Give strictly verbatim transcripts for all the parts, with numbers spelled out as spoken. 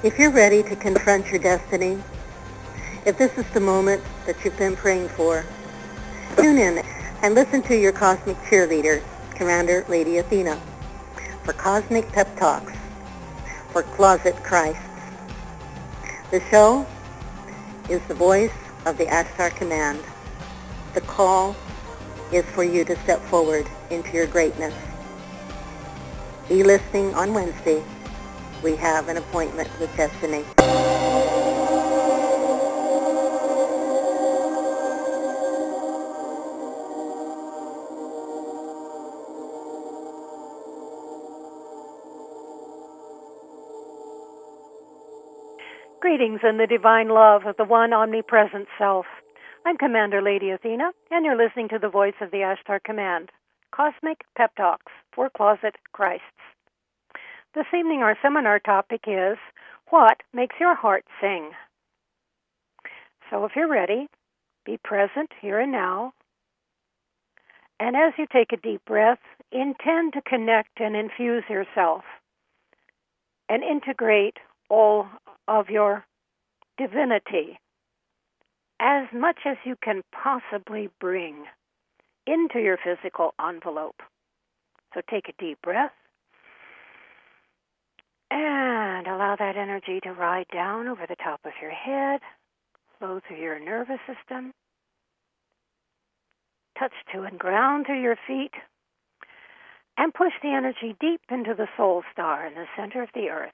If you're ready to confront your destiny, if this is the moment that you've been praying for, tune in and listen to your cosmic cheerleader, Commander Lady Athena, for Cosmic Pep Talks for Closet Christs. The show is the voice of the Ashtar Command. The call is for you to step forward into your greatness. Be listening on Wednesday. We have an appointment with destiny. Greetings in the divine love of the one omnipresent self. I'm Commander Lady Athena, and you're listening to the voice of the Ashtar Command, Cosmic Pep Talks for Closet Christs. This evening our seminar topic is, what makes your heart sing? So if you're ready, be present here and now. And as you take a deep breath, intend to connect and infuse yourself and integrate all of your divinity, as much as you can possibly bring, into your physical envelope. So take a deep breath and allow that energy to ride down over the top of your head, flow through your nervous system, touch to and ground through your feet, and push the energy deep into the soul star in the center of the earth.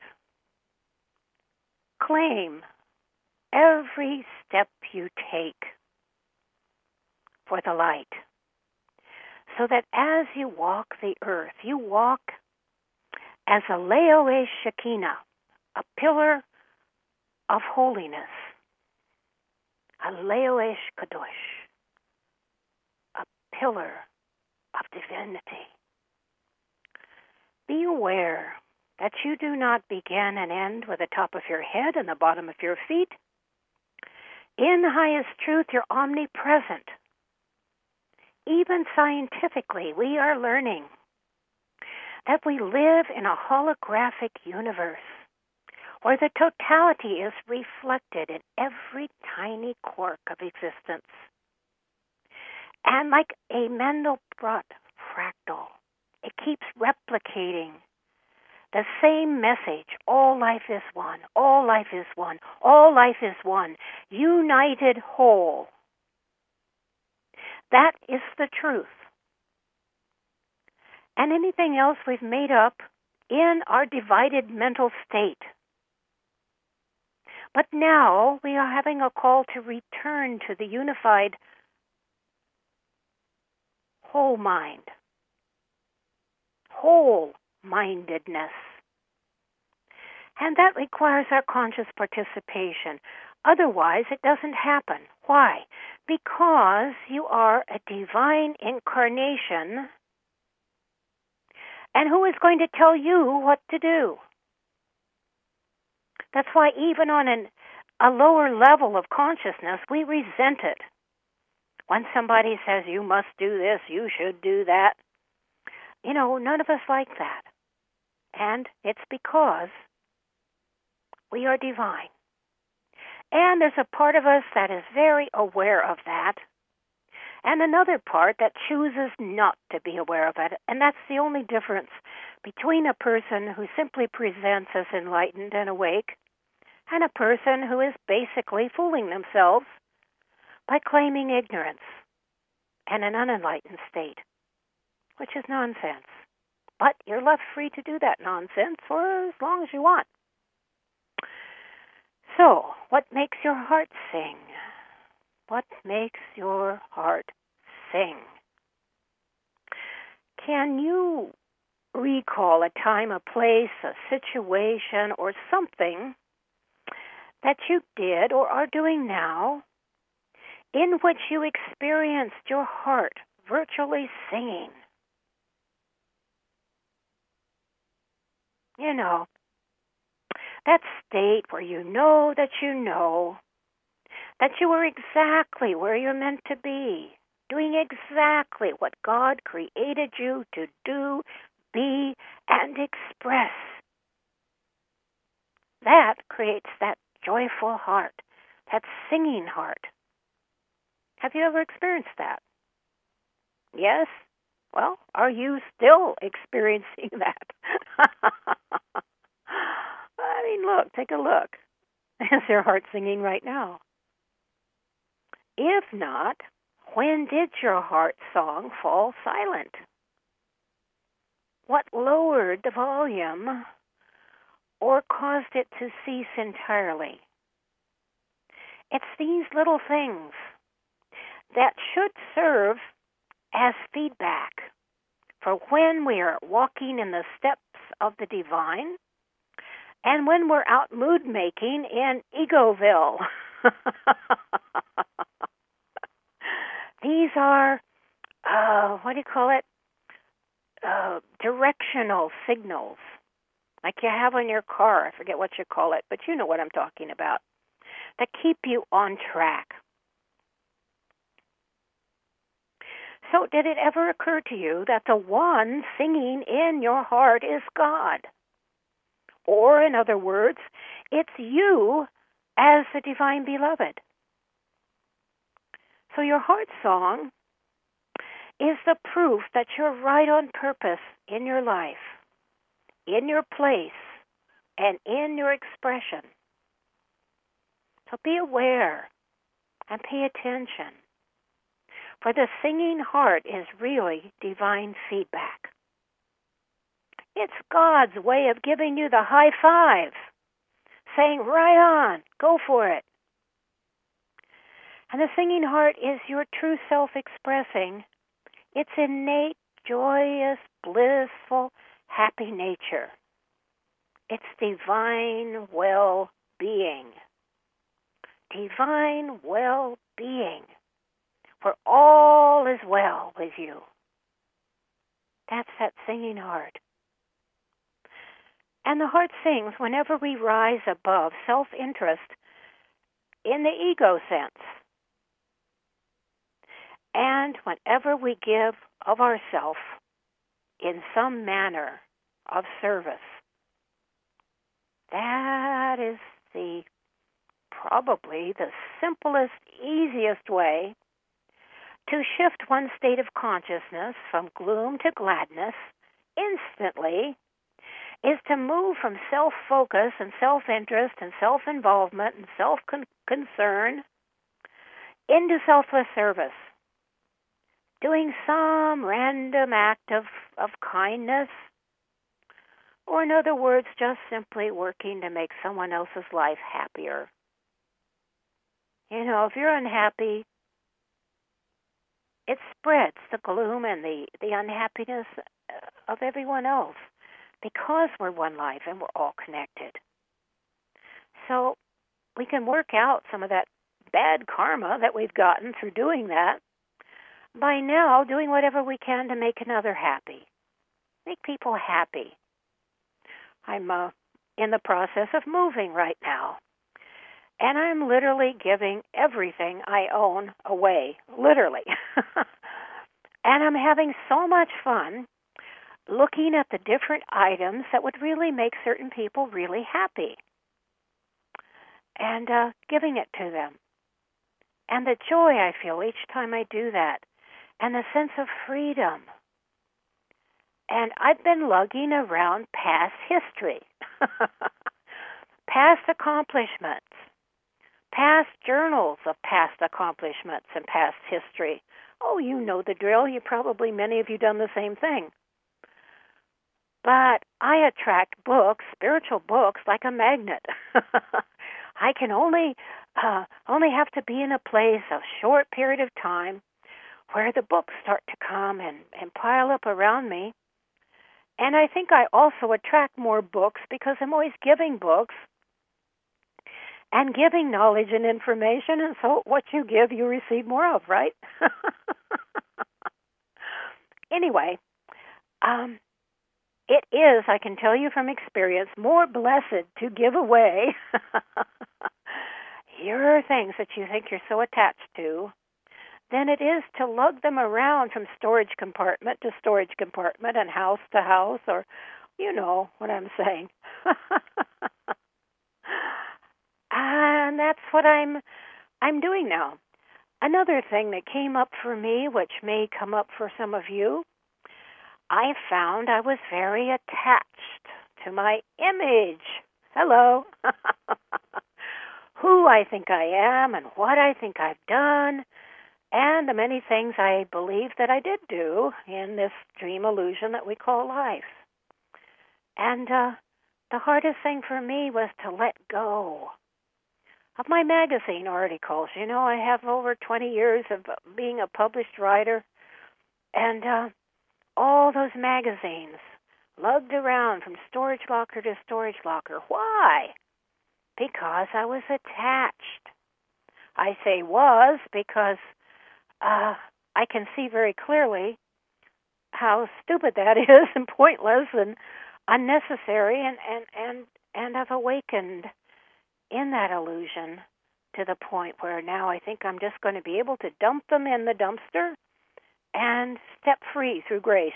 Claim every step you take for the light, so that as you walk the earth, you walk as a Leoesh Shekinah, a pillar of holiness, a Leoesh Kadosh, a pillar of divinity. Be aware that you do not begin and end with the top of your head and the bottom of your feet. In the highest truth, you're omnipresent. Even scientifically, we are learning that we live in a holographic universe where the totality is reflected in every tiny quark of existence. And like a Mandelbrot fractal, it keeps replicating the same message. All life is one. All life is one. All life is one. United whole. That is the truth. And anything else we've made up in our divided mental state. But now we are having a call to return to the unified whole mind. Whole-mindedness. And that requires our conscious participation. Otherwise, it doesn't happen. Why? Because you are a divine incarnation. And who is going to tell you what to do? That's why even on an, a lower level of consciousness, we resent it. When somebody says, you must do this, you should do that. You know, none of us like that. And it's because we are divine. And there's a part of us that is very aware of that, and another part that chooses not to be aware of it. And that's the only difference between a person who simply presents as enlightened and awake and a person who is basically fooling themselves by claiming ignorance and an unenlightened state, which is nonsense. But you're left free to do that nonsense for as long as you want. So, what makes your heart sing? What makes your heart sing? Can you recall a time, a place, a situation, or something that you did or are doing now in which you experienced your heart virtually singing? You know, that state where you know that you know that you are exactly where you're meant to be, doing exactly what God created you to do, be, and express. that creates that joyful heart, that singing heart. Have you ever experienced that? Yes? Well, are you still experiencing that? I mean, look, take a look. Is your heart singing right now? If not, when did your heart song fall silent? What lowered the volume or caused it to cease entirely? It's these little things that should serve as feedback for when we are walking in the steps of the divine and when we're out mood making in Egoville. These are, uh, what do you call it, uh, directional signals, like you have on your car. I forget what you call it, but you know what I'm talking about, that keep you on track. So did it ever occur to you that the one singing in your heart is God? Or, in other words, it's you as the divine beloved. So your heart song is the proof that you're right on purpose in your life, in your place, and in your expression. So be aware and pay attention. For the singing heart is really divine feedback. It's God's way of giving you the high five, saying, right on, go for it. And the singing heart is your true self expressing its innate, joyous, blissful, happy nature. It's divine well-being. Divine well-being. For all is well with you. That's that singing heart. And the heart sings whenever we rise above self-interest in the ego sense. And whenever we give of ourself in some manner of service. That is the probably the simplest, easiest way to shift one's state of consciousness from gloom to gladness instantly, is to move from self-focus and self-interest and self-involvement and self-concern into selfless service, doing some random act of, of kindness, or in other words, just simply working to make someone else's life happier. You know, if you're unhappy, it spreads the gloom and the, the unhappiness of everyone else because we're one life and we're all connected. So we can work out some of that bad karma that we've gotten through doing that by now doing whatever we can to make another happy, make people happy. I'm uh, in the process of moving right now, and I'm literally giving everything I own away, literally. And I'm having so much fun looking at the different items that would really make certain people really happy and uh, giving it to them. And the joy I feel each time I do that, and the sense of freedom. And I've been lugging around past history, past accomplishments, past journals of past accomplishments and past history. Oh, you know the drill. You probably, many of you, done the same thing. But I attract books, spiritual books, like a magnet. I can only uh, only have to be in a place a short period of time where the books start to come and, and pile up around me. And I think I also attract more books because I'm always giving books and giving knowledge and information. And so what you give, you receive more of, right? Anyway, um, it is, I can tell you from experience, more blessed to give away your things that you think you're so attached to than it is to lug them around from storage compartment to storage compartment and house to house, or you know what I'm saying. And that's what I'm I'm doing now. Another thing that came up for me, which may come up for some of you, I found I was very attached to my image. Hello. Who I think I am and what I think I've done, and the many things I believe that I did do in this dream illusion that we call life. And uh, the hardest thing for me was to let go of my magazine articles. You know, I have over twenty years of being a published writer, and uh, all those magazines lugged around from storage locker to storage locker. Why? Because I was attached. I say was because uh, I can see very clearly how stupid that is and pointless and unnecessary, and, and, and, and I've awakened in that illusion to the point where now I think I'm just going to be able to dump them in the dumpster and step free through grace.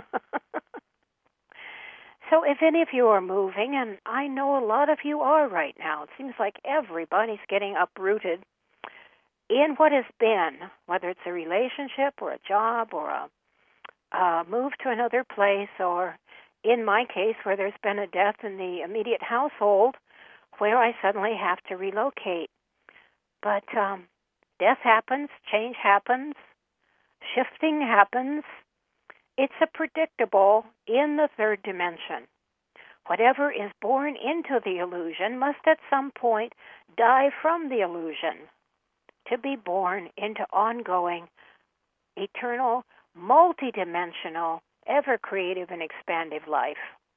So if any of you are moving, and I know a lot of you are right now, it seems like everybody's getting uprooted in what has been, whether it's a relationship or a job or a, a move to another place, or in my case where there's been a death in the immediate household where I suddenly have to relocate. But um, death happens, change happens, shifting happens. It's a predictable in the third dimension. Whatever is born into the illusion must at some point die from the illusion to be born into ongoing, eternal, multidimensional, ever-creative and expansive life.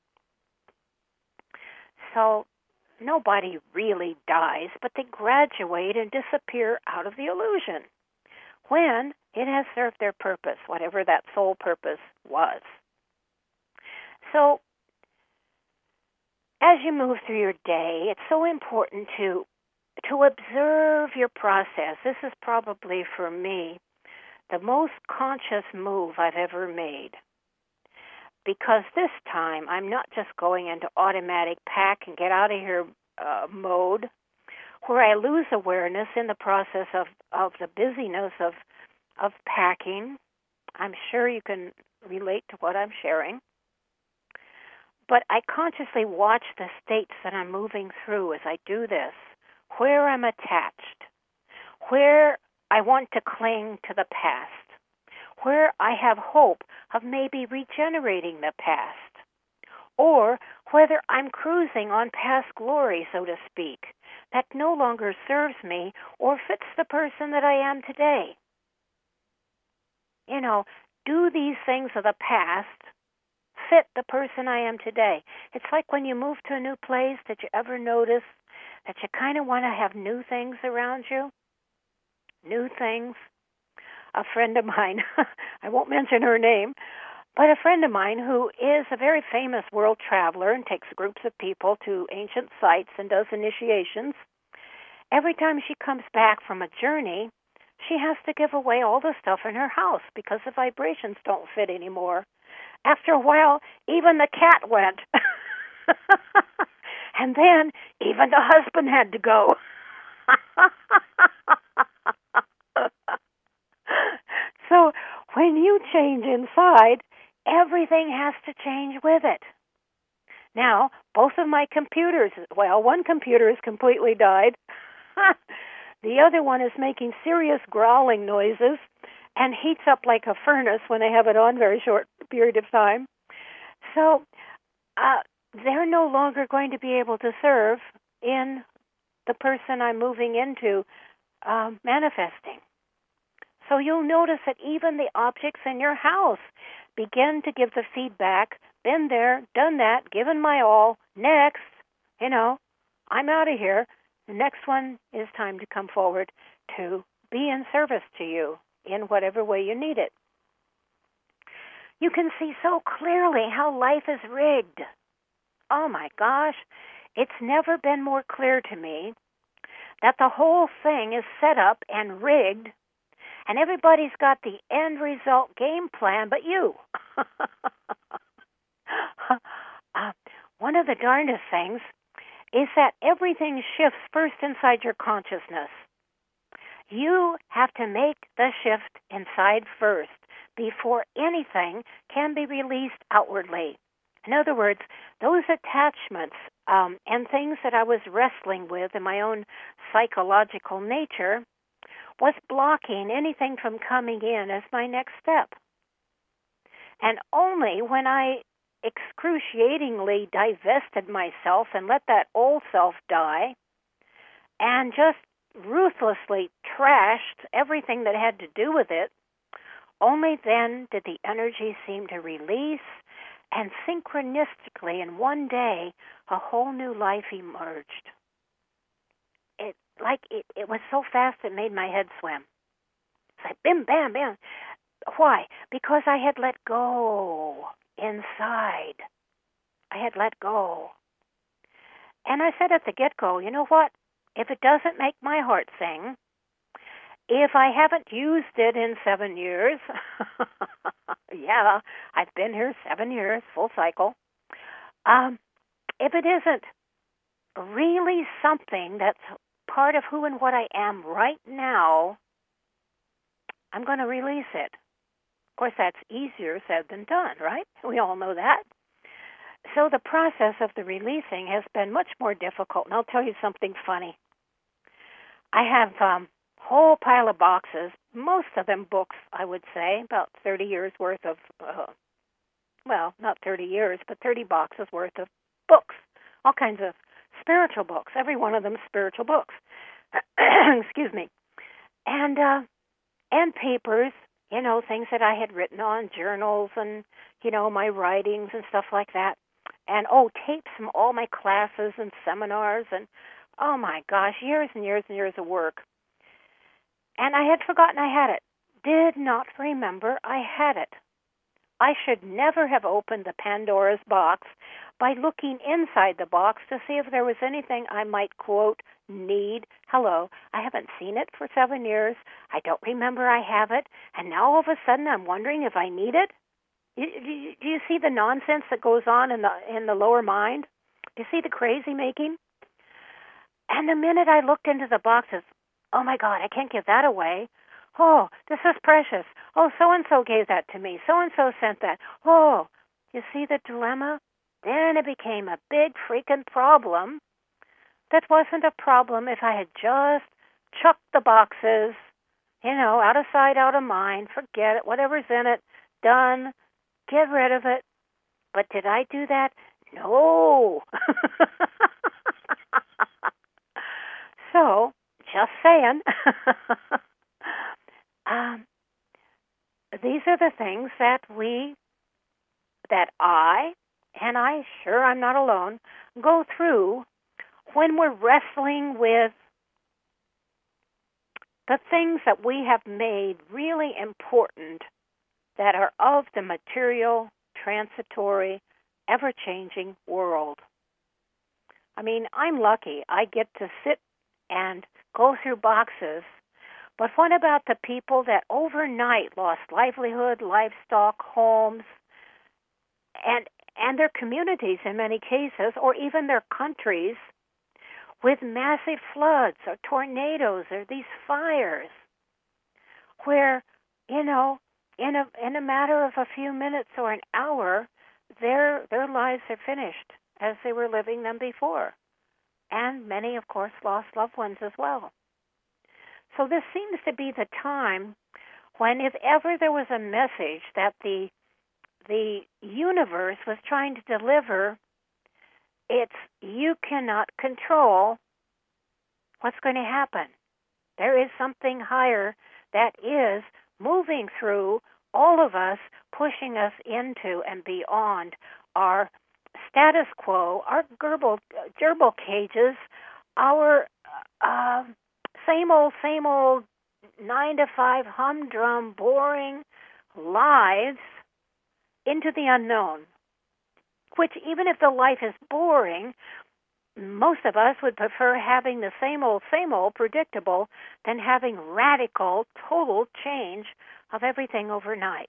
So nobody really dies, but they graduate and disappear out of the illusion when it has served their purpose, whatever that soul purpose was. So, as you move through your day, it's so important to to observe your process. This is probably, for me, the most conscious move I've ever made. Because this time, I'm not just going into automatic pack and get out of here uh, mode, where I lose awareness in the process of, of the busyness of of packing. I'm sure you can relate to what I'm sharing. But I consciously watch the states that I'm moving through as I do this, where I'm attached, where I want to cling to the past, where I have hope of maybe regenerating the past, or whether I'm cruising on past glory, so to speak, that no longer serves me or fits the person that I am today. You know, do these things of the past fit the person I am today? It's like when you move to a new place, did you ever notice that you kind of want to have new things around you? New things. A friend of mine, I won't mention her name, but a friend of mine who is a very famous world traveler and takes groups of people to ancient sites and does initiations, every time she comes back from a journey, she has to give away all the stuff in her house because the vibrations don't fit anymore. After a while, even the cat went. And then even the husband had to go. So when you change inside, everything has to change with it. Now, both of my computers, well, one computer has completely died. The other one is making serious growling noises and heats up like a furnace when they have it on very short period of time. So uh, they're no longer going to be able to serve in the person I'm moving into um, manifesting. So you'll notice that even the objects in your house begin to give the feedback, been there, done that, given my all, next, you know, I'm out of here. The next one is time to come forward to be in service to you in whatever way you need it. You can see so clearly how life is rigged. Oh my gosh, it's never been more clear to me that the whole thing is set up and rigged, and everybody's got the end result game plan but you. uh, one of the darndest things is that everything shifts first inside your consciousness. You have to make the shift inside first before anything can be released outwardly. In other words, those attachments um, and things that I was wrestling with in my own psychological nature was blocking anything from coming in as my next step. And only when I excruciatingly divested myself and let that old self die and just ruthlessly trashed everything that had to do with it, only then did the energy seem to release, and synchronistically in one day a whole new life emerged. It like it, it was so fast it made my head swim. It's like bim bam bam. Why? Because I had let go inside. I had let go. And I said at the get-go, you know what? If it doesn't make my heart sing, if I haven't used it in seven years, yeah, I've been here seven years, full cycle, um, if it isn't really something that's part of who and what I am right now, I'm going to release it. Of course, that's easier said than done, right? We all know that. So the process of the releasing has been much more difficult, and I'll tell you something funny. I have um, a whole pile of boxes, most of them books, I would say, about thirty years worth of, uh, well, not thirty years, but thirty boxes worth of books, all kinds of spiritual books, every one of them spiritual books. Excuse me. And, uh, and papers, you know, things that I had written on, journals and, you know, my writings and stuff like that. And, oh, tapes from all my classes and seminars and, oh, my gosh, years and years and years of work. And I had forgotten I had it. Did not remember I had it. I should never have opened the Pandora's box by looking inside the box to see if there was anything I might, quote, need. Hello, I haven't seen it for seven years. I don't remember I have it. And now all of a sudden I'm wondering if I need it. Do you see the nonsense that goes on in the in the lower mind? Do you see the crazy making? And the minute I looked into the boxes, oh my God, I can't give that away. Oh, this is precious. Oh, so-and-so gave that to me. So-and-so sent that. Oh, you see the dilemma? Then it became a big freaking problem that wasn't a problem if I had just chucked the boxes, you know, out of sight, out of mind, forget it, whatever's in it, done, get rid of it. But did I do that? No. So, just saying. um, these are the things that we, that I, and I, sure I'm not alone, go through when we're wrestling with the things that we have made really important that are of the material, transitory, ever-changing world. I mean, I'm lucky. I get to sit and go through boxes, but what about the people that overnight lost livelihood, livestock, homes, and and their communities in many cases, or even their countries, with massive floods or tornadoes or these fires where, you know, in a in a matter of a few minutes or an hour, their their lives are finished as they were living them before. And many, of course, lost loved ones as well. So this seems to be the time when, if ever there was a message that the the universe was trying to deliver, it's you cannot control what's going to happen. There is something higher that is moving through all of us, pushing us into and beyond our status quo, our gerbil, gerbil cages, our uh, same old, same old nine to five humdrum, boring lives into the unknown, which even if the life is boring, most of us would prefer having the same old, same old predictable than having radical, total change of everything overnight.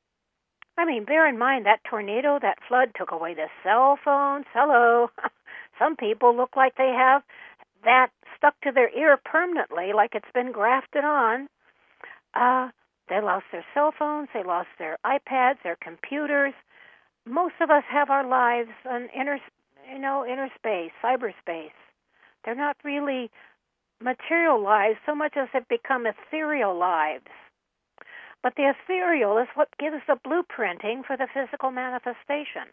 I mean, bear in mind that tornado, that flood took away the cell phones, hello, Some people look like they have that stuck to their ear permanently, like it's been grafted on. Uh, they lost their cell phones, they lost their iPads, their computers. Most of us have our lives in inner, you know, inner space, cyberspace. They're not really material lives so much as they've become ethereal lives. But the ethereal is what gives the blueprinting for the physical manifestation.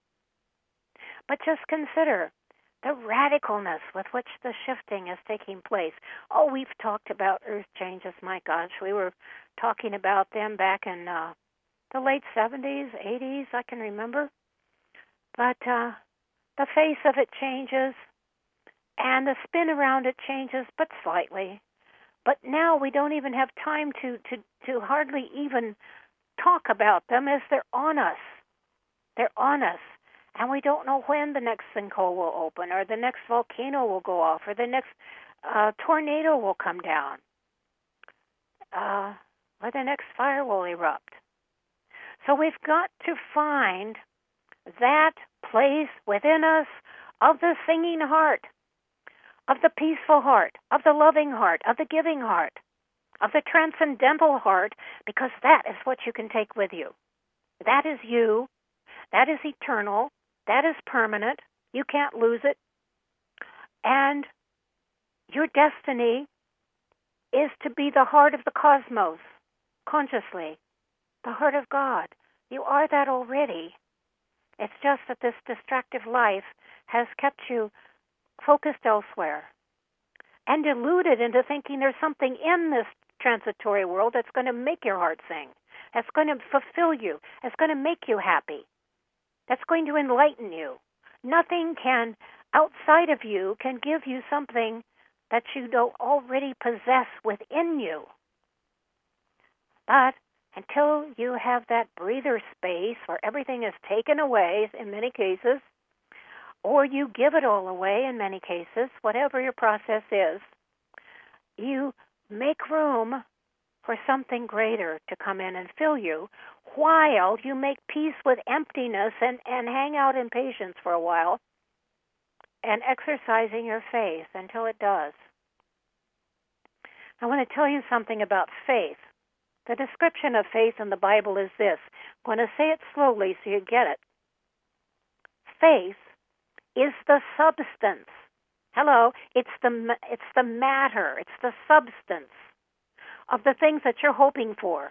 But just consider the radicalness with which the shifting is taking place. Oh, we've talked about earth changes. My gosh, we were talking about them back in uh, the late seventies, eighties, I can remember. But uh, the face of it changes, and the spin around it changes, but slightly. But now we don't even have time to, to, to hardly even talk about them as they're on us. They're on us. And we don't know when the next sinkhole will open, or the next volcano will go off, or the next uh, tornado will come down, uh, or the next fire will erupt. So we've got to find that place within us of the singing heart, of the peaceful heart, of the loving heart, of the giving heart, of the transcendental heart, because that is what you can take with you. That is you. That is eternal. That is permanent. You can't lose it. And your destiny is to be the heart of the cosmos, consciously, the heart of God. You are that already. It's just that this distractive life has kept you focused elsewhere and deluded into thinking there's something in this transitory world that's going to make your heart sing, that's going to fulfill you, that's going to make you happy, that's going to enlighten you. Nothing can, outside of you, can give you something that you don't already possess within you. But until you have that breather space where everything is taken away in many cases, or you give it all away in many cases, whatever your process is, you make room for something greater to come in and fill you, while you make peace with emptiness and, and hang out in patience for a while and exercising your faith until it does. I want to tell you something about faith. The description of faith in the Bible is this. I'm going to say it slowly so you get it. Faith is the substance. Hello, it's the it's the matter, it's the substance of the things that you're hoping for.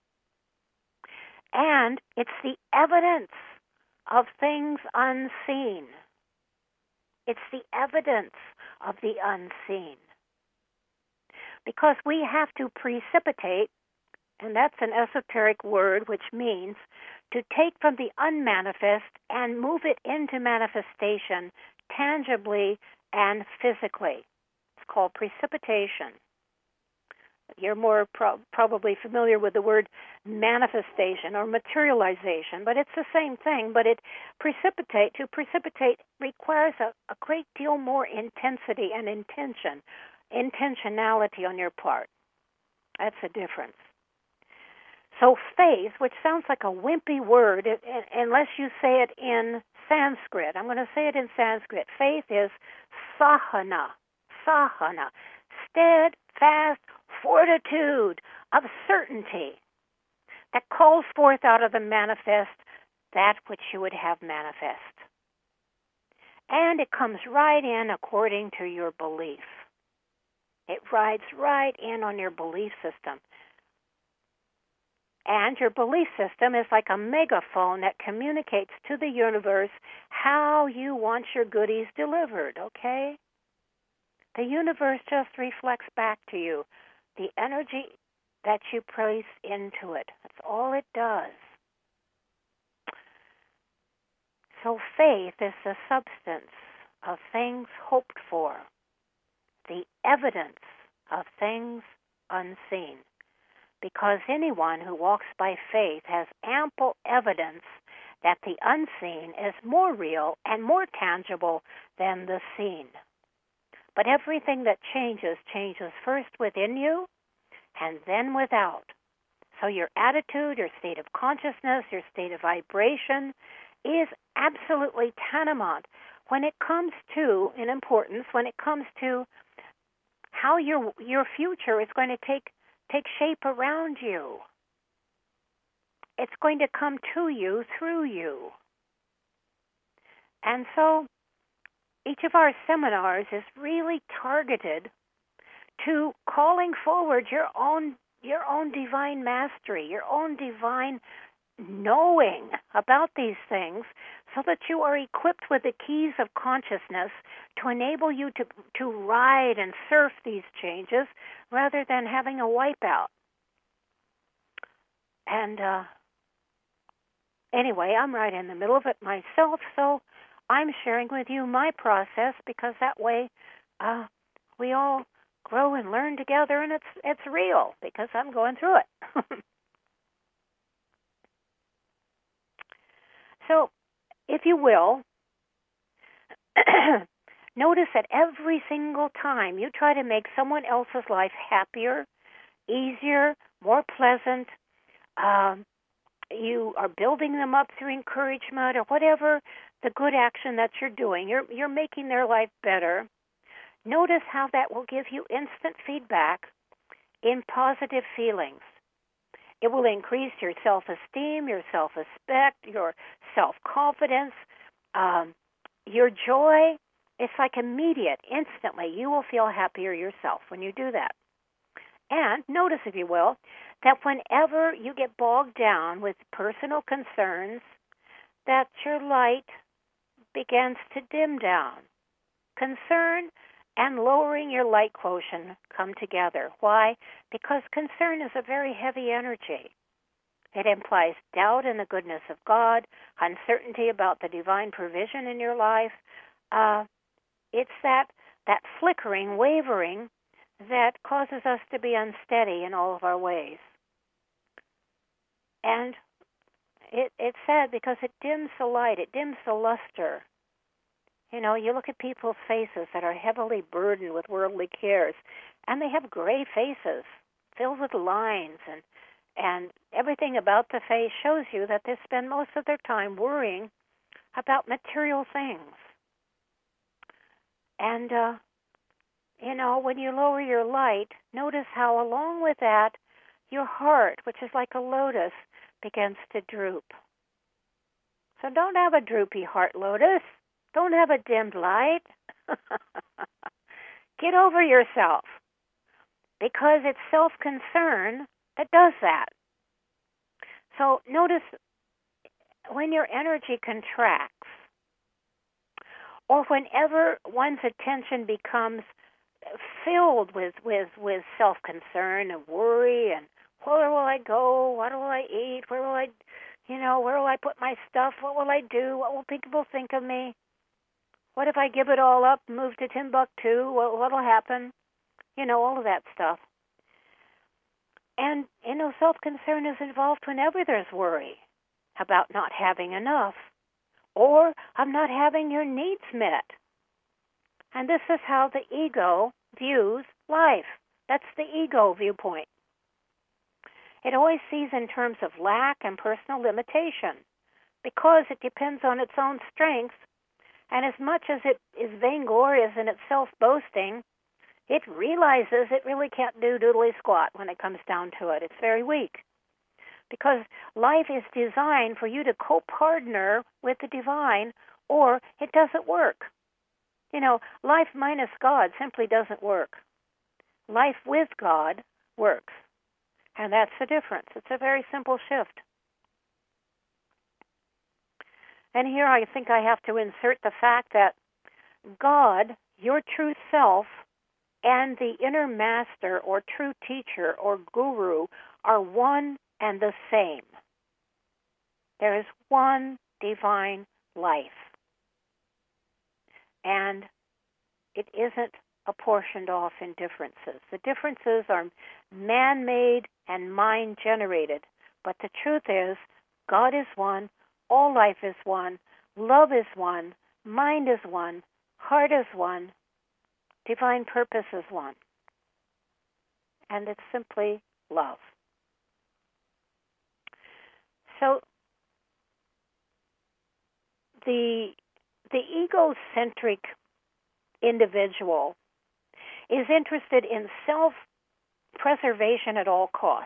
And it's the evidence of things unseen. It's the evidence of the unseen. Because we have to precipitate, and that's an esoteric word which means to take from the unmanifest and move it into manifestation tangibly and physically. It's called precipitation. You're more pro- probably familiar with the word manifestation or materialization, but it's the same thing. But it precipitate, to precipitate requires a, a great deal more intensity and intention, intentionality on your part. That's the difference. So faith, which sounds like a wimpy word, it, it, unless you say it in Sanskrit. I'm going to say it in Sanskrit. Faith is sahana, sahana, steadfast fortitude of certainty that calls forth out of the manifest that which you would have manifest. And it comes right in according to your belief. It rides right in on your belief system. And your belief system is like a megaphone that communicates to the universe how you want your goodies delivered, okay? The universe just reflects back to you the energy that you place into it. That's all it does. So faith is the substance of things hoped for, the evidence of things unseen. Because anyone who walks by faith has ample evidence that the unseen is more real and more tangible than the seen. But everything that changes, changes first within you and then without. So your attitude, your state of consciousness, your state of vibration is absolutely tantamount when it comes to, in importance, when it comes to how your your future is going to take take shape around you. It's going to come to you through you. And so each of our seminars is really targeted to calling forward your own your own divine mastery, your own divine knowing about these things, so that you are equipped with the keys of consciousness to enable you to, to ride and surf these changes rather than having a wipeout. And uh, anyway, I'm right in the middle of it myself, so I'm sharing with you my process, because that way uh, we all grow and learn together, and it's it's real because I'm going through it. So, if you will, notice that every single time you try to make someone else's life happier, easier, more pleasant, um, you are building them up through encouragement or whatever the good action that you're doing, you're you're making their life better. Notice how that will give you instant feedback in positive feelings. It will increase your self-esteem, your self-respect, your self-confidence, um, your joy. It's like immediate, instantly. You will feel happier yourself when you do that. And notice, if you will, that whenever you get bogged down with personal concerns, that your light begins to dim down. Concern and lowering your light quotient come together. Why? Because concern is a very heavy energy. It implies doubt in the goodness of God, uncertainty about the divine provision in your life. Uh, it's that that flickering, wavering that causes us to be unsteady in all of our ways. And it, it's sad because it dims the light, it dims the luster. You know, you look at people's faces that are heavily burdened with worldly cares, and they have gray faces filled with lines, and and everything about the face shows you that they spend most of their time worrying about material things. And, uh, you know, when you lower your light, notice how along with that, your heart, which is like a lotus, begins to droop. So don't have a droopy heart, lotus. Don't have a dimmed light. Get over yourself, because it's self-concern that does that. So notice when your energy contracts, or whenever one's attention becomes filled with, with, with self-concern and worry and where will I go, what will I eat, where will I, you know, where will I put my stuff, what will I do, what will people think of me? What if I give it all up and move to Timbuktu? What will happen? You know, all of that stuff. And, you know, self-concern is involved whenever there's worry about not having enough or of not having your needs met. And this is how the ego views life. That's the ego viewpoint. It always sees in terms of lack and personal limitation because it depends on its own strength. And as much as it is vainglorious in its self-boasting, it realizes it really can't do doodly squat when it comes down to it. It's very weak. Because life is designed for you to co-partner with the divine, or it doesn't work. You know, life minus God simply doesn't work. Life with God works. And that's the difference. It's a very simple shift. And here I think I have to insert the fact that God, your true self, and the inner master or true teacher or guru are one and the same. There is one divine life. And it isn't apportioned off in differences. The differences are man-made and mind-generated. But the truth is, God is one, all life is one, love is one, mind is one, heart is one, divine purpose is one. And it's simply love. So the the egocentric individual is interested in self-preservation at all costs.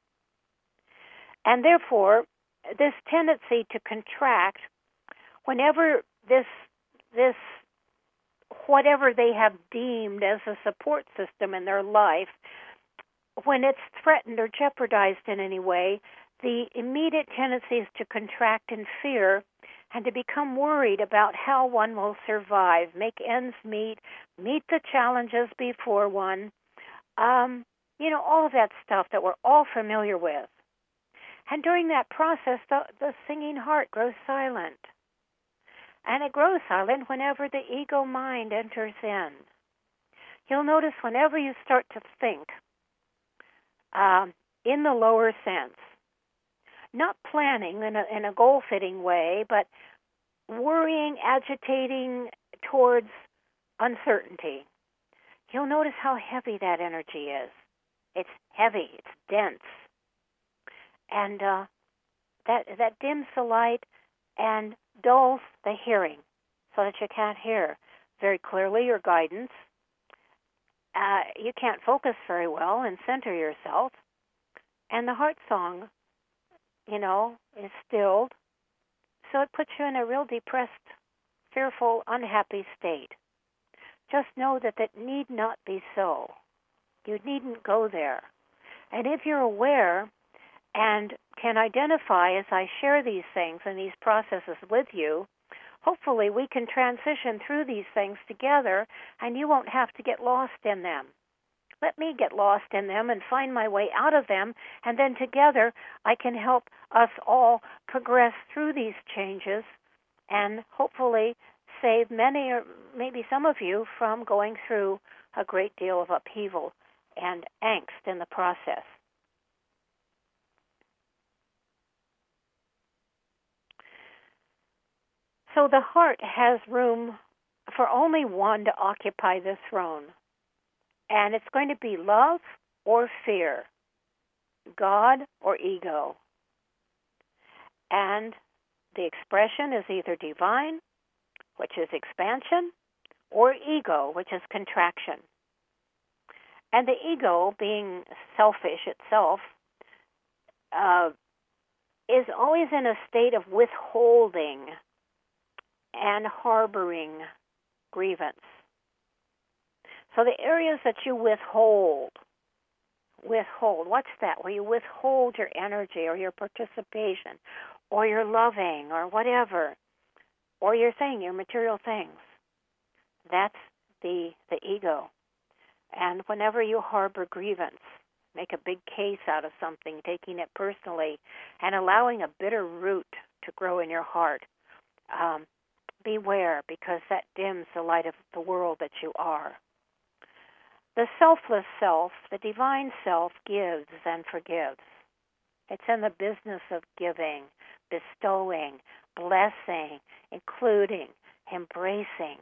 And therefore, this tendency to contract whenever this, this, whatever they have deemed as a support system in their life, when it's threatened or jeopardized in any way, the immediate tendency is to contract in fear and to become worried about how one will survive, make ends meet, meet the challenges before one, um, you know, all of that stuff that we're all familiar with. And during that process, the, the singing heart grows silent. And it grows silent whenever the ego mind enters in. You'll notice whenever you start to think um, in the lower sense, not planning in a, in a goal-fitting way, but worrying, agitating towards uncertainty, you'll notice how heavy that energy is. It's heavy, it's dense. And uh, that that dims the light and dulls the hearing so that you can't hear very clearly your guidance. Uh, you can't focus very well and center yourself. And the heart song, you know, is stilled. So it puts you in a real depressed, fearful, unhappy state. Just know that that need not be so. You needn't go there. And if you're aware and can identify as I share these things and these processes with you, hopefully we can transition through these things together and you won't have to get lost in them. Let me get lost in them and find my way out of them, and then together I can help us all progress through these changes and hopefully save many or maybe some of you from going through a great deal of upheaval and angst in the process. So the heart has room for only one to occupy the throne. And it's going to be love or fear, God or ego. And the expression is either divine, which is expansion, or ego, which is contraction. And the ego, being selfish itself, uh, is always in a state of withholding and harboring grievance. So the areas that you withhold, withhold, what's that? Where you withhold your energy or your participation or your loving or whatever, or your thing, your material things. That's the, the ego. And whenever you harbor grievance, make a big case out of something, taking it personally, and allowing a bitter root to grow in your heart, um, beware, because that dims the light of the world that you are. The selfless self, the divine self, gives and forgives. It's in the business of giving, bestowing, blessing, including, embracing.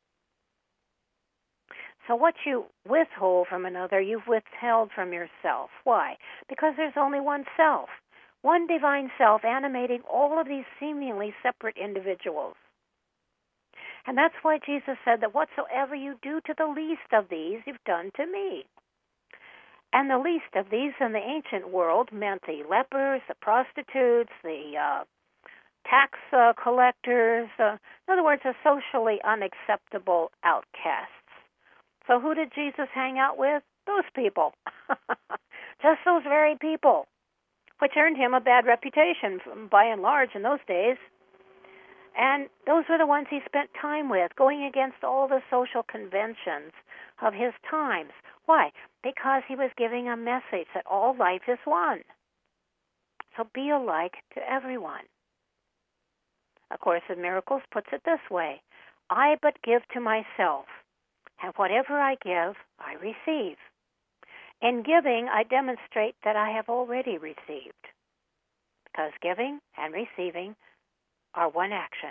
So what you withhold from another, you've withheld from yourself. Why? Because there's only one self, one divine self animating all of these seemingly separate individuals. And that's why Jesus said that whatsoever you do to the least of these, you've done to me. And the least of these in the ancient world meant the lepers, the prostitutes, the uh, tax uh, collectors, uh, in other words, the socially unacceptable outcasts. So who did Jesus hang out with? Those people. Just those very people, which earned him a bad reputation by and large in those days. And those were the ones he spent time with, going against all the social conventions of his times. Why? Because he was giving a message that all life is one. So be alike to everyone. A Course in Miracles puts it this way: I but give to myself, and whatever I give, I receive. In giving, I demonstrate that I have already received, because giving and receiving are one action.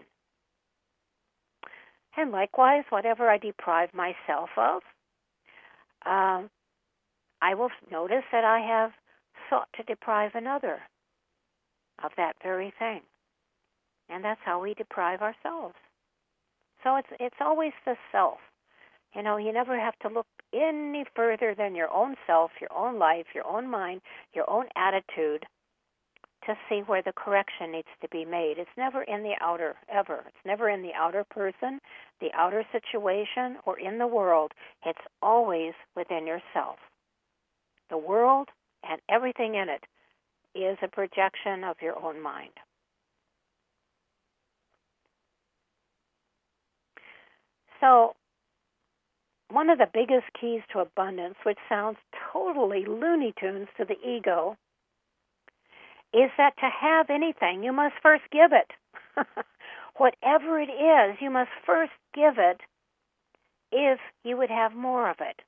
And likewise, whatever I deprive myself of, um, I will notice that I have sought to deprive another of that very thing. And that's how we deprive ourselves. So it's it's always the self. You know, you never have to look any further than your own self, your own life, your own mind, your own attitude to see where the correction needs to be made. It's never in the outer, ever. It's never in the outer person, the outer situation, or in the world. It's always within yourself. The world and everything in it is a projection of your own mind. So, one of the biggest keys to abundance, which sounds totally Looney Tunes to the ego, is that to have anything, you must first give it. Whatever it is, you must first give it if you would have more of it.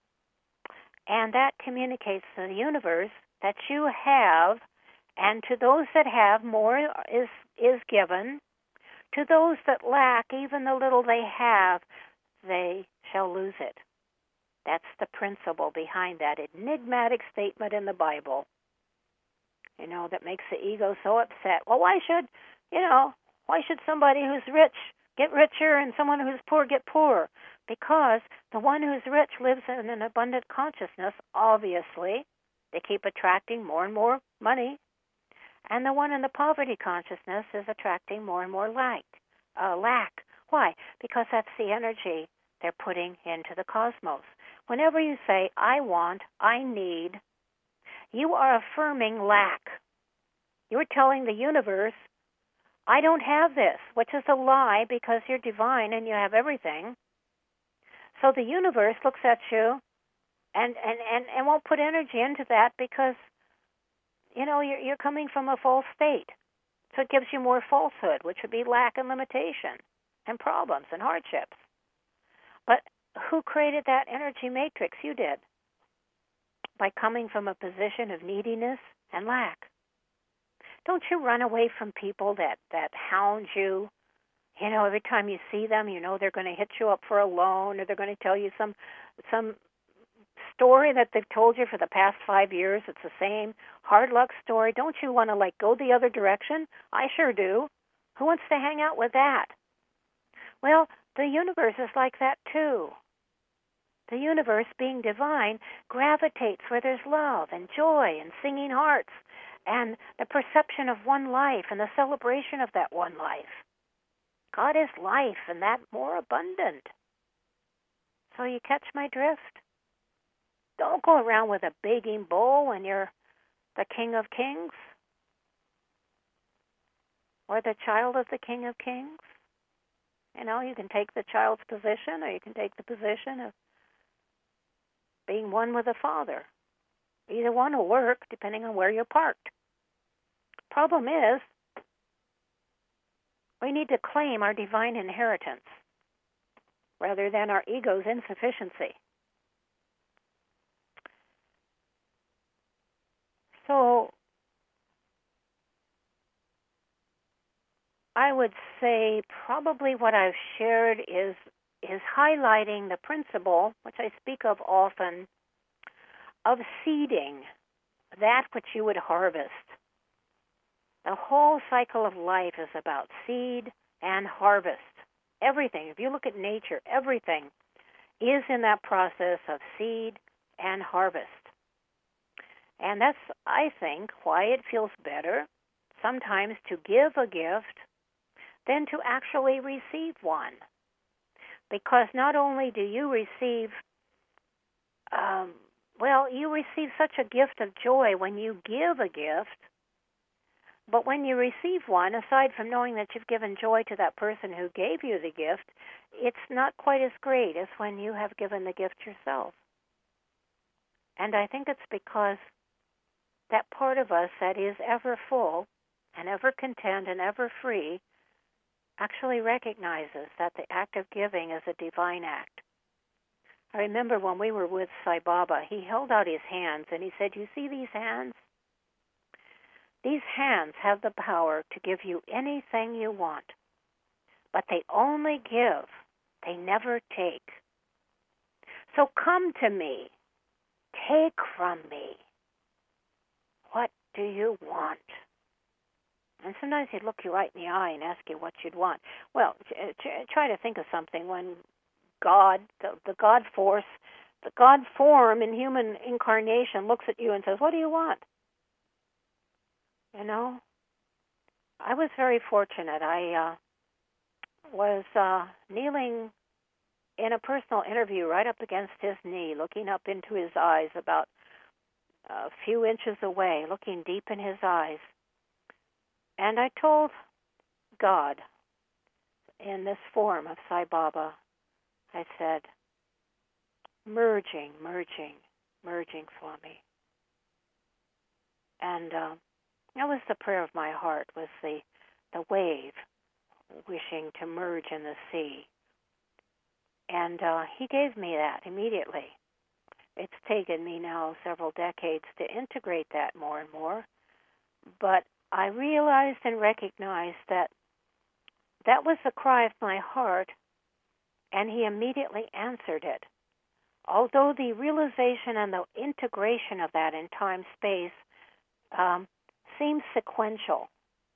And that communicates to the universe that you have, and to those that have, more is, is given. To those that lack, even the little they have, they shall lose it. That's the principle behind that enigmatic statement in the Bible. You know, that makes the ego so upset. Well, why should, you know, why should somebody who's rich get richer and someone who's poor get poorer? Because the one who's rich lives in an abundant consciousness, obviously. They keep attracting more and more money. And the one in the poverty consciousness is attracting more and more lack. Uh, lack. Why? Because that's the energy they're putting into the cosmos. Whenever you say, I want, I need, you are affirming lack. You're telling the universe, I don't have this, which is a lie because you're divine and you have everything. So the universe looks at you and, and, and, and won't put energy into that because, you know, you're, you're coming from a false state. So it gives you more falsehood, which would be lack and limitation and problems and hardships. But who created that energy matrix? You did. By coming from a position of neediness and lack. Don't you run away from people that, that hound you. You know, every time you see them, you know they're going to hit you up for a loan, or they're going to tell you some some story that they've told you for the past five years. It's the same hard luck story. Don't you want to, like, go the other direction? I sure do. Who wants to hang out with that? Well, the universe is like that, too. The universe, being divine, gravitates where there's love and joy and singing hearts and the perception of one life and the celebration of that one life. God is life, and that more abundant. So you catch my drift? Don't go around with a begging bowl when you're the King of Kings or the child of the King of Kings. You know, you can take the child's position, or you can take the position of being one with the Father. Either one will work, depending on where you're parked. Problem is, we need to claim our divine inheritance rather than our ego's insufficiency. So, I would say probably what I've shared is is highlighting the principle, which I speak of often, of seeding that which you would harvest. The whole cycle of life is about seed and harvest. Everything, if you look at nature, everything is in that process of seed and harvest. And that's, I think, why it feels better sometimes to give a gift than to actually receive one. Because not only do you receive, um, well, you receive such a gift of joy when you give a gift, but when you receive one, aside from knowing that you've given joy to that person who gave you the gift, it's not quite as great as when you have given the gift yourself. And I think it's because that part of us that is ever full and ever content and ever free actually recognizes that the act of giving is a divine act. I remember when we were with Sai Baba, he held out his hands and he said, you see these hands? These hands have the power to give you anything you want, but they only give, they never take. So come to me, take from me. What do you want? And sometimes he'd look you right in the eye and ask you what you'd want. Well, try to think of something when God, the, the God force, the God form in human incarnation looks at you and says, what do you want? You know? I was very fortunate. I uh, was uh, kneeling in a personal interview right up against his knee, looking up into his eyes about a few inches away, looking deep in his eyes. And I told God, in this form of Sai Baba, I said, merging, merging, merging, Swami. And uh, that was the prayer of my heart, was the, the wave wishing to merge in the sea. And uh, he gave me that immediately. It's taken me now several decades to integrate that more and more. But I realized and recognized that that was the cry of my heart, and he immediately answered it. Although the realization and the integration of that in time-space um, seems sequential.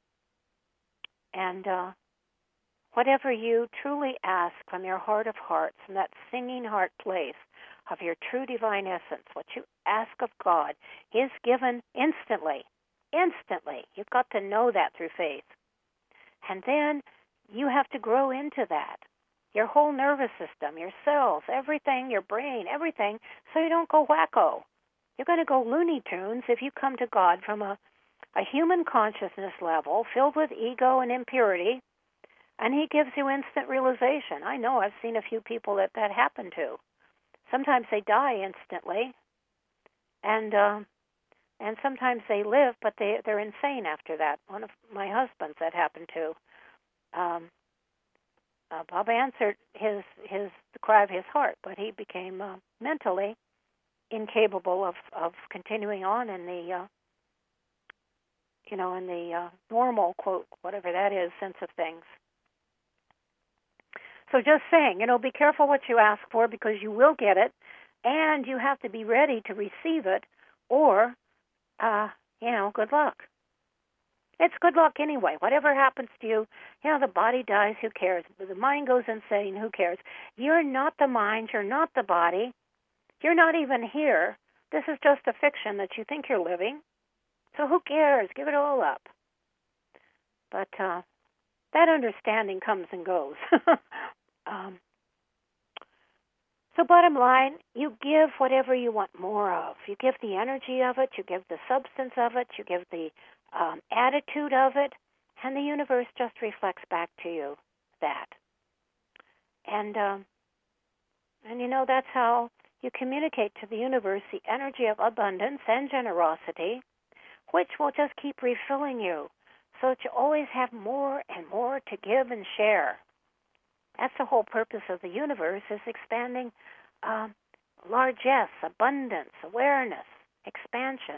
And uh, whatever you truly ask from your heart of hearts, from that singing heart place of your true divine essence, what you ask of God is given instantly. Instantly. You've got to know that through faith. And then you have to grow into that. Your whole nervous system, your cells, everything, your brain, everything, so you don't go wacko. You're going to go Looney Tunes if you come to God from a, a human consciousness level filled with ego and impurity, and he gives you instant realization. I know, I've seen a few people that that happened to. Sometimes they die instantly, and uh, and sometimes they live, but they, they're insane after that. One of my husbands that happened to. Um, uh, Bob answered his his the cry of his heart, but he became uh, mentally incapable of, of continuing on in the uh, you know in the uh, normal, quote, whatever that is, sense of things. So just saying, you know, be careful what you ask for, because you will get it, and you have to be ready to receive it, or uh, you know, good luck. It's good luck anyway. Whatever happens to you, you know, the body dies, who cares? The mind goes insane, who cares? You're not the mind, you're not the body. You're not even here. This is just a fiction that you think you're living. So who cares? Give it all up. But uh, that understanding comes and goes. um, so bottom line, you give whatever you want more of. You give the energy of it, you give the substance of it, you give the um, attitude of it, and the universe just reflects back to you that. And, um, and you know, that's how you communicate to the universe the energy of abundance and generosity, which will just keep refilling you, so that you always have more and more to give and share. That's the whole purpose of the universe, is expanding um, largesse, abundance, awareness, expansion.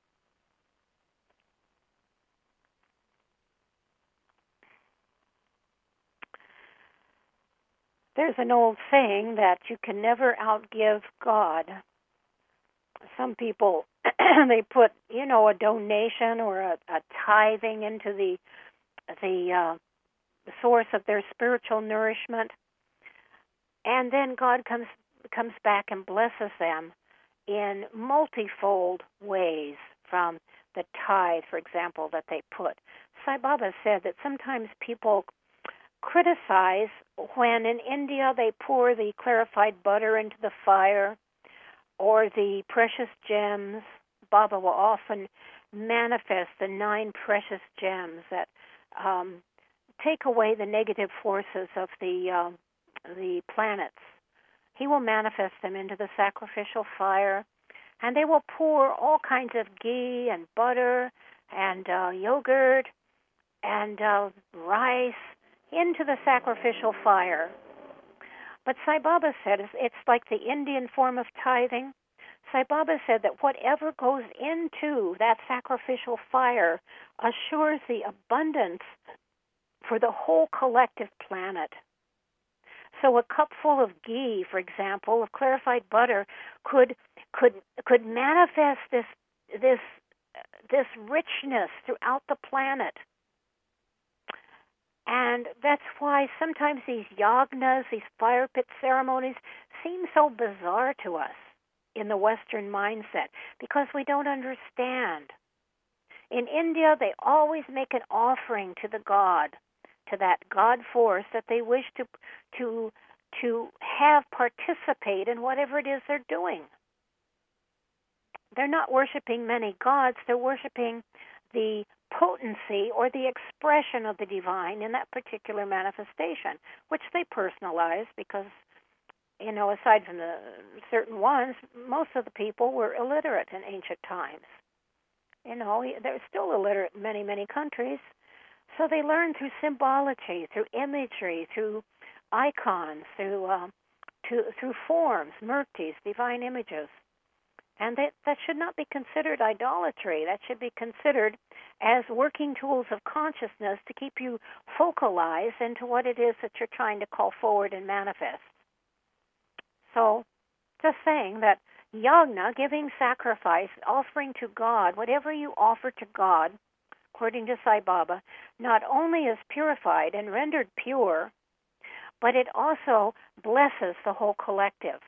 There's an old saying that you can never outgive God. Some people, they put, you know, a donation or a, a tithing into the the uh, source of their spiritual nourishment, and then God comes comes back and blesses them in multifold ways from the tithe, for example, that they put. Sai Baba said that sometimes people criticize when in India they pour the clarified butter into the fire or the precious gems. Baba will often manifest the nine precious gems that um, take away the negative forces of the uh, the planets. He will manifest them into the sacrificial fire, and they will pour all kinds of ghee and butter and uh, yogurt and uh, rice into the sacrificial fire. But Sai Baba said it's like the Indian form of tithing. Sai Baba said that whatever goes into that sacrificial fire assures the abundance for the whole collective planet. So a cup full of ghee, for example, of clarified butter, could could could manifest this this this richness throughout the planet. And that's why sometimes these yagnas, these fire pit ceremonies, seem so bizarre to us in the Western mindset because we don't understand. In India, they always make an offering to the god, to that god force that they wish to to to have participate in whatever it is they're doing. They're not worshiping many gods, they're worshiping the potency or the expression of the divine in that particular manifestation, which they personalize because, you know, aside from the certain ones, most of the people were illiterate in ancient times. You know, they're still illiterate in many, many countries. So they learn through symbology, through imagery, through icons, through um, to, through forms, murtis, divine images. And that, that should not be considered idolatry. That should be considered as working tools of consciousness to keep you focalized into what it is that you're trying to call forward and manifest. So, just saying that yagna, giving sacrifice, offering to God, whatever you offer to God, according to Sai Baba, not only is purified and rendered pure, but it also blesses the whole collective.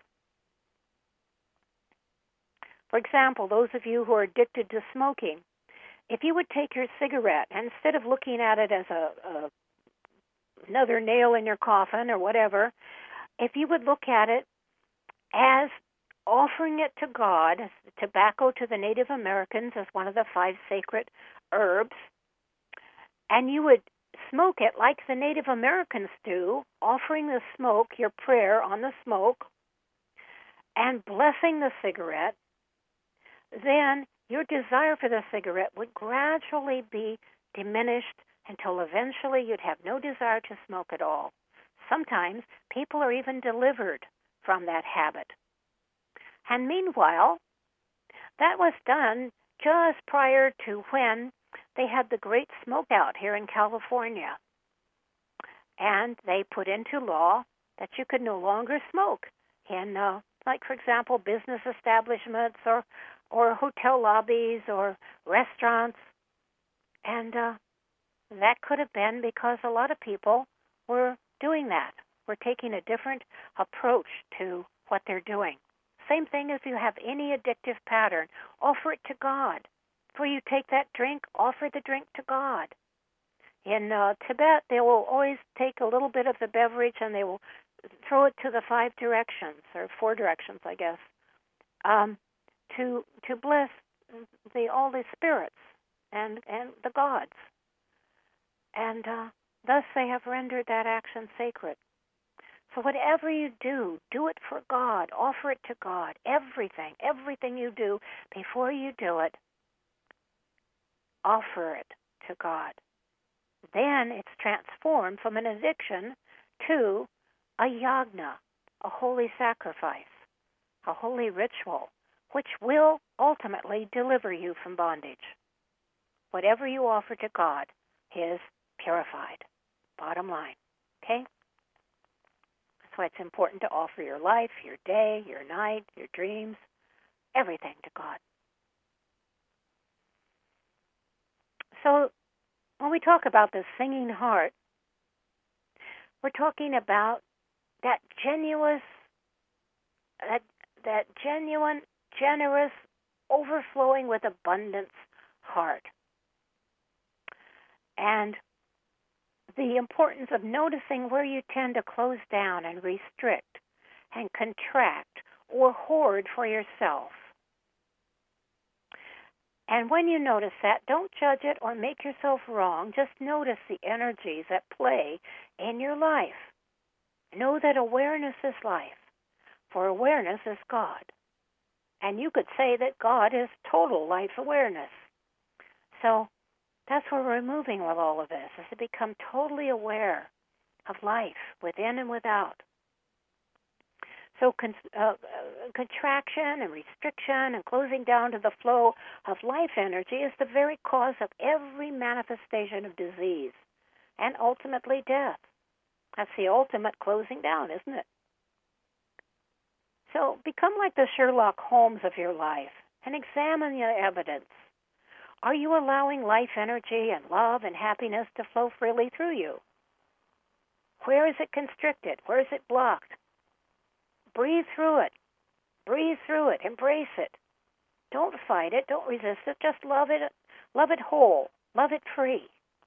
For example, those of you who are addicted to smoking, if you would take your cigarette, and instead of looking at it as a, a another nail in your coffin or whatever, if you would look at it as offering it to God, tobacco to the Native Americans as one of the five sacred herbs, and you would smoke it like the Native Americans do, offering the smoke, your prayer on the smoke, and blessing the cigarette, then your desire for the cigarette would gradually be diminished until eventually you'd have no desire to smoke at all. Sometimes people are even delivered from that habit. And meanwhile, that was done just prior to when they had the great smoke out here in California. And they put into law that you could no longer smoke in, uh, like, for example, business establishments or or hotel lobbies or restaurants. And uh, that could have been because a lot of people were doing that, were taking a different approach to what they're doing. Same thing if you have any addictive pattern, offer it to God. Before you take that drink, offer the drink to God. In uh, Tibet, they will always take a little bit of the beverage and they will throw it to the five directions, or four directions, I guess, um, to to bless the all the spirits and, and the gods. And uh, thus they have rendered that action sacred. So whatever you do, do it for God. Offer it to God. Everything, everything you do, before you do it, offer it to God. Then it's transformed from an addiction to a yagna, a holy sacrifice, a holy ritual, which will ultimately deliver you from bondage. Whatever you offer to God is purified. Bottom line. Okay? That's why it's important to offer your life, your day, your night, your dreams, everything to God. So when we talk about the singing heart, we're talking about that genuine, that, that genuine, generous, overflowing with abundance heart. And the importance of noticing where you tend to close down and restrict and contract or hoard for yourself. And when you notice that, don't judge it or make yourself wrong. Just notice the energies that play in your life. Know that awareness is life, for awareness is God. And you could say that God is total life awareness. So that's where we're moving with all of this, is to become totally aware of life within and without. So con- uh, contraction and restriction and closing down to the flow of life energy is the very cause of every manifestation of disease and ultimately death. That's the ultimate closing down, isn't it? So become like the Sherlock Holmes of your life and examine the evidence. Are you allowing life energy and love and happiness to flow freely through you? Where is it constricted? Where is it blocked? Breathe through it. Breathe through it. Embrace it. Don't fight it. Don't resist it. Just love it. Love it whole. Love it free.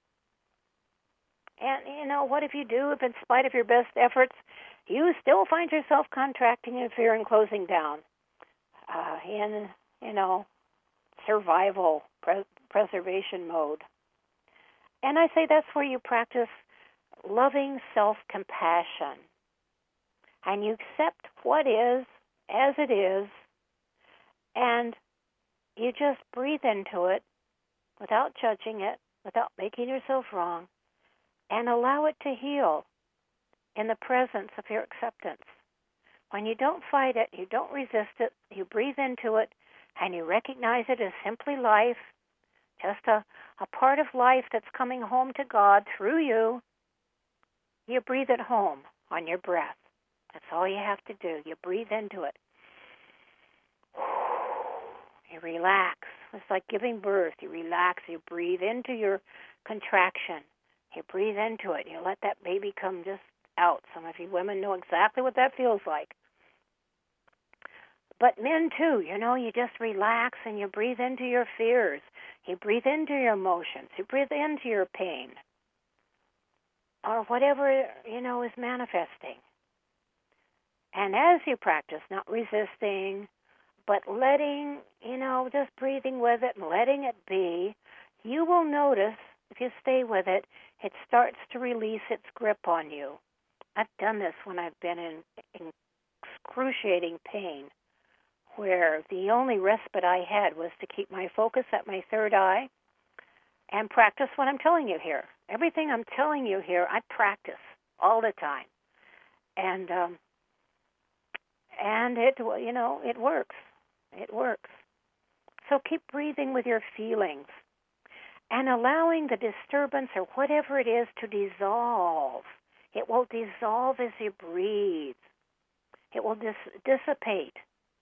And, you know, what if you do, if in spite of your best efforts, you still find yourself contracting in fear and closing down uh, in, you know, survival, pre- preservation mode? And I say that's where you practice loving self-compassion. And you accept what is as it is, and you just breathe into it without judging it, without making yourself wrong, and allow it to heal in the presence of your acceptance. When you don't fight it, you don't resist it, you breathe into it, and you recognize it as simply life, just a, a part of life that's coming home to God through you. You breathe it home on your breath. That's all you have to do. You breathe into it. You relax. It's like giving birth. You relax. You breathe into your contraction. You breathe into it. You let that baby come just out. Some of you women know exactly what that feels like. But men too, you know, you just relax and you breathe into your fears. You breathe into your emotions. You breathe into your pain. Or whatever, you know, is manifesting. And as you practice, not resisting, but letting, you know, just breathing with it and letting it be, you will notice, if you stay with it, it starts to release its grip on you. I've done this when I've been in, in excruciating pain, where the only respite I had was to keep my focus at my third eye and practice what I'm telling you here. Everything I'm telling you here, I practice all the time. And, um, and it, you know, it works. It works. So keep breathing with your feelings and allowing the disturbance or whatever it is to dissolve. It will dissolve as you breathe. It will dis- dissipate.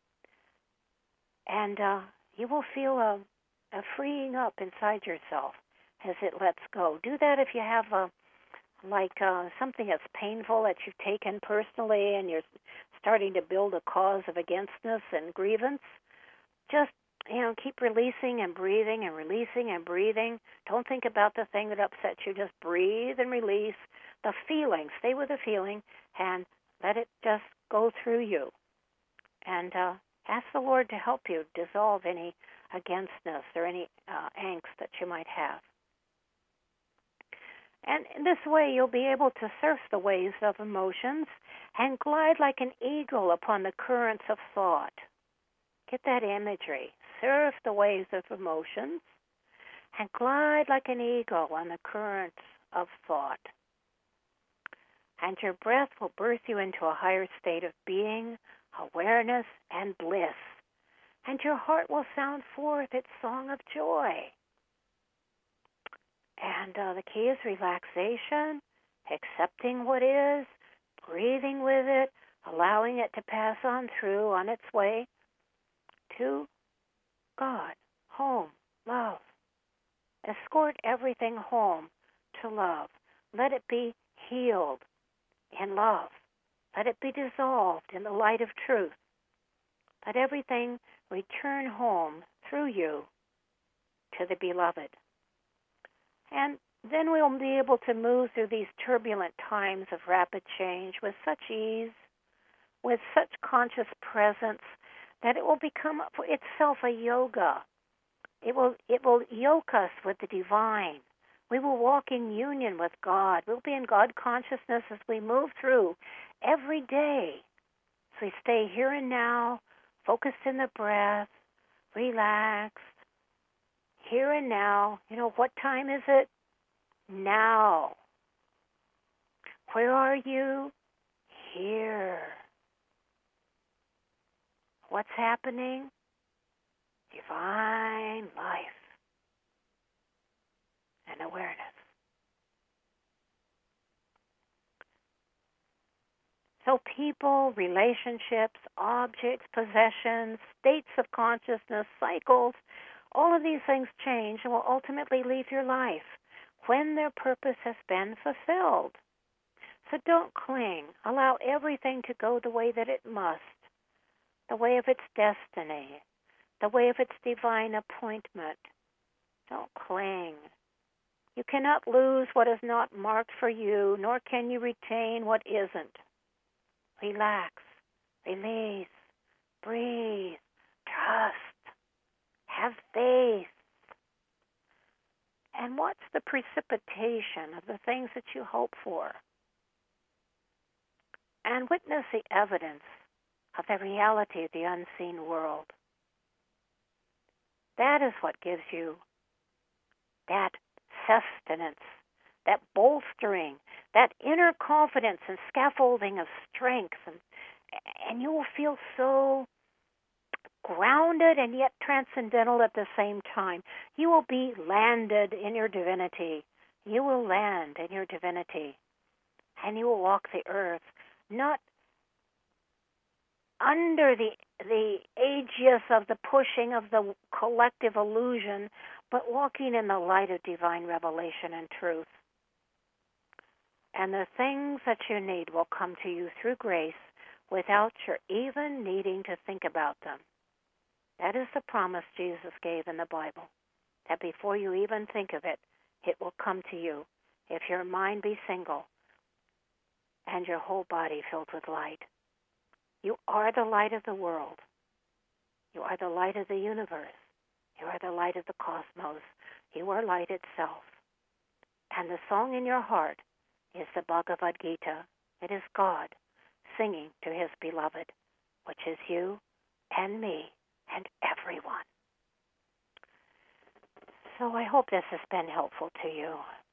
And uh, you will feel a, a freeing up inside yourself as it lets go. Do that if you have a, like uh, something that's painful that you've taken personally and you're starting to build a cause of againstness and grievance. Just, you know, keep releasing and breathing and releasing and breathing. Don't think about the thing that upsets you. Just breathe and release the feeling. Stay with the feeling and let it just go through you. And uh, ask the Lord to help you dissolve any againstness or any uh, angst that you might have. And in this way, you'll be able to surf the waves of emotions and glide like an eagle upon the currents of thought. Get that imagery. Surf the waves of emotions and glide like an eagle on the currents of thought. And your breath will birth you into a higher state of being, awareness, and bliss. And your heart will sound forth its song of joy. And uh, the key is relaxation, accepting what is, breathing with it, allowing it to pass on through on its way to God, home, love. Escort everything home to love. Let it be healed in love. Let it be dissolved in the light of truth. Let everything return home through you to the beloved. And then we'll be able to move through these turbulent times of rapid change with such ease, with such conscious presence, that it will become for itself a yoga. It will it will yoke us with the divine. We will walk in union with God. We'll be in God consciousness as we move through every day. So we stay here and now, focused in the breath, relaxed, here and now. You know, what time is it? Now. Where are you? Here. What's happening? Divine life and awareness. So people, relationships, objects, possessions, states of consciousness, cycles, all of these things change and will ultimately leave your life when their purpose has been fulfilled. So don't cling. Allow everything to go the way that it must, the way of its destiny, the way of its divine appointment. Don't cling. You cannot lose what is not marked for you, nor can you retain what isn't. Relax, release, breathe, trust, have faith, and watch the precipitation of the things that you hope for, and witness the evidence of the reality of the unseen world. That is what gives you that sustenance, that bolstering, that inner confidence and scaffolding of strength, and, and you will feel so grounded and yet transcendental at the same time. You will be landed in your divinity. You will land in your divinity, and you will walk the earth, not under the the aegis of the pushing of the collective illusion, but walking in the light of divine revelation and truth. And the things that you need will come to you through grace without your even needing to think about them. That is the promise Jesus gave in the Bible, that before you even think of it, it will come to you if your mind be single and your whole body filled with light. You are the light of the world. You are the light of the universe. You are the light of the cosmos. You are light itself. And the song in your heart is the Bhagavad Gita. It is God singing to his beloved, which is you and me and everyone. So I hope this has been helpful to you.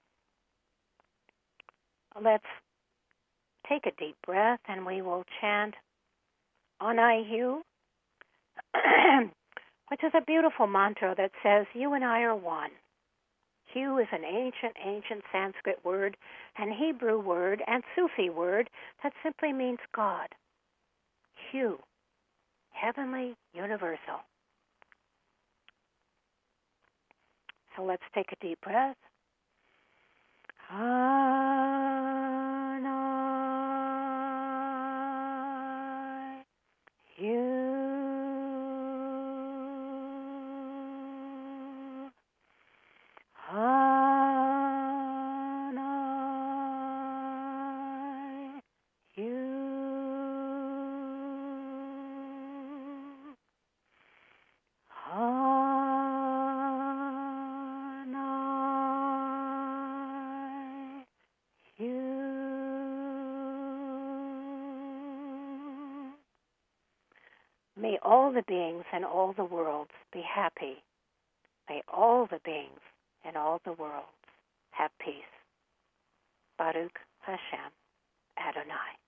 Let's take a deep breath and we will chant Anaihu, which is a beautiful mantra that says, you and I are one. Hu is an ancient, ancient Sanskrit word, and Hebrew word, and Sufi word that simply means God. Hu, heavenly, universal. So let's take a deep breath. May all the beings in all the worlds be happy. May all the beings in all the worlds have peace. Baruch Hashem Adonai.